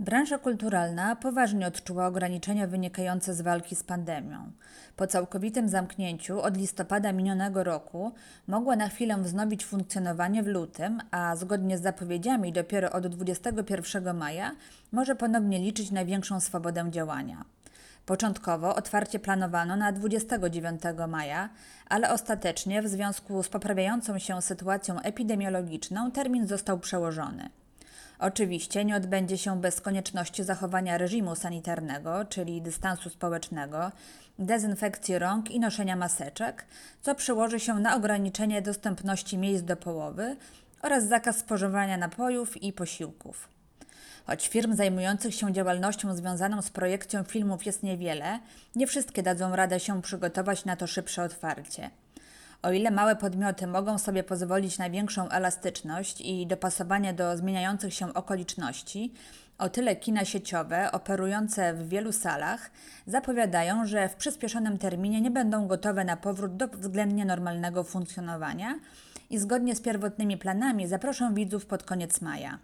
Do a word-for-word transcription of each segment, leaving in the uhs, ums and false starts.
Branża kulturalna poważnie odczuła ograniczenia wynikające z walki z pandemią. Po całkowitym zamknięciu od listopada minionego roku mogła na chwilę wznowić funkcjonowanie w lutym, a zgodnie z zapowiedziami dopiero od dwudziestego pierwszego maja może ponownie liczyć na większą swobodę działania. Początkowo otwarcie planowano na dwudziestego dziewiątego maja, ale ostatecznie w związku z poprawiającą się sytuacją epidemiologiczną termin został przełożony. Oczywiście nie odbędzie się bez konieczności zachowania reżimu sanitarnego, czyli dystansu społecznego, dezynfekcji rąk i noszenia maseczek, co przełoży się na ograniczenie dostępności miejsc do połowy oraz zakaz spożywania napojów i posiłków. Choć firm zajmujących się działalnością związaną z projekcją filmów jest niewiele, nie wszystkie dadzą radę się przygotować na to szybsze otwarcie. O ile małe podmioty mogą sobie pozwolić na większą elastyczność i dopasowanie do zmieniających się okoliczności, o tyle kina sieciowe, operujące w wielu salach, zapowiadają, że w przyspieszonym terminie nie będą gotowe na powrót do względnie normalnego funkcjonowania i zgodnie z pierwotnymi planami zaproszą widzów pod koniec maja.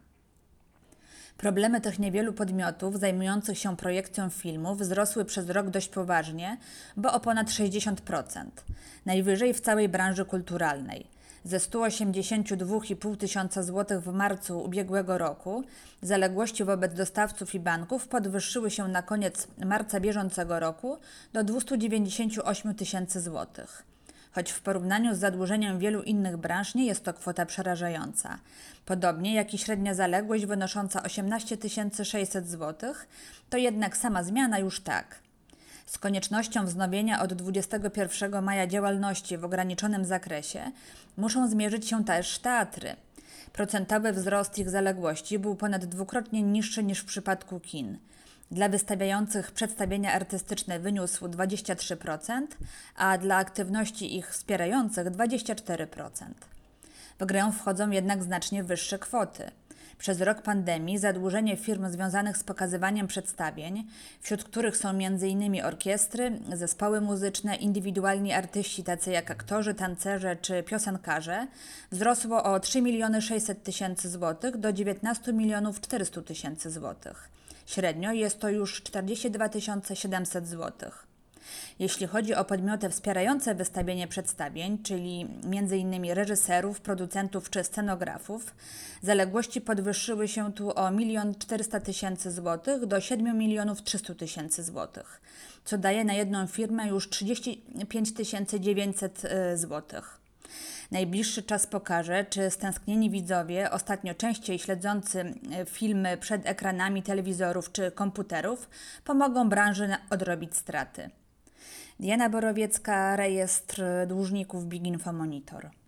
Problemy tych niewielu podmiotów zajmujących się projekcją filmów wzrosły przez rok dość poważnie, bo o ponad sześćdziesiąt procent. Najwyżej w całej branży kulturalnej. Ze stu osiemdziesięciu dwóch i pół tysiąca złotych w marcu ubiegłego roku zaległości wobec dostawców i banków podwyższyły się na koniec marca bieżącego roku do dwustu dziewięćdziesięciu ośmiu tysięcy złotych. Choć w porównaniu z zadłużeniem wielu innych branż nie jest to kwota przerażająca. Podobnie jak i średnia zaległość wynosząca osiemnaście tysięcy sześćset złotych, to jednak sama zmiana już tak. Z koniecznością wznowienia od dwudziestego pierwszego maja działalności w ograniczonym zakresie muszą zmierzyć się też teatry. Procentowy wzrost ich zaległości był ponad dwukrotnie niższy niż w przypadku kin. Dla wystawiających przedstawienia artystyczne wyniósł dwadzieścia trzy procent, a dla aktywności ich wspierających dwadzieścia cztery procent. W grę wchodzą jednak znacznie wyższe kwoty. Przez rok pandemii zadłużenie firm związanych z pokazywaniem przedstawień, wśród których są między innymi orkiestry, zespoły muzyczne, indywidualni artyści tacy jak aktorzy, tancerze czy piosenkarze, wzrosło o trzy miliony sześćset tysięcy złotych do dziewiętnaście milionów czterysta tysięcy złotych. Średnio jest to już czterdzieści dwa tysiące siedemset złotych. Jeśli chodzi o podmioty wspierające wystawienie przedstawień, czyli między innymi reżyserów, producentów czy scenografów, zaległości podwyższyły się tu o milion czterysta tysięcy złotych do siedmiu milionów trzysta tysięcy złotych, co daje na jedną firmę już trzydzieści pięć tysięcy dziewięćset złotych. Najbliższy czas pokaże, czy stęsknieni widzowie, ostatnio częściej śledzący filmy przed ekranami telewizorów czy komputerów, pomogą branży odrobić straty. Diana Borowiecka, Rejestr Dłużników Big Info Monitor.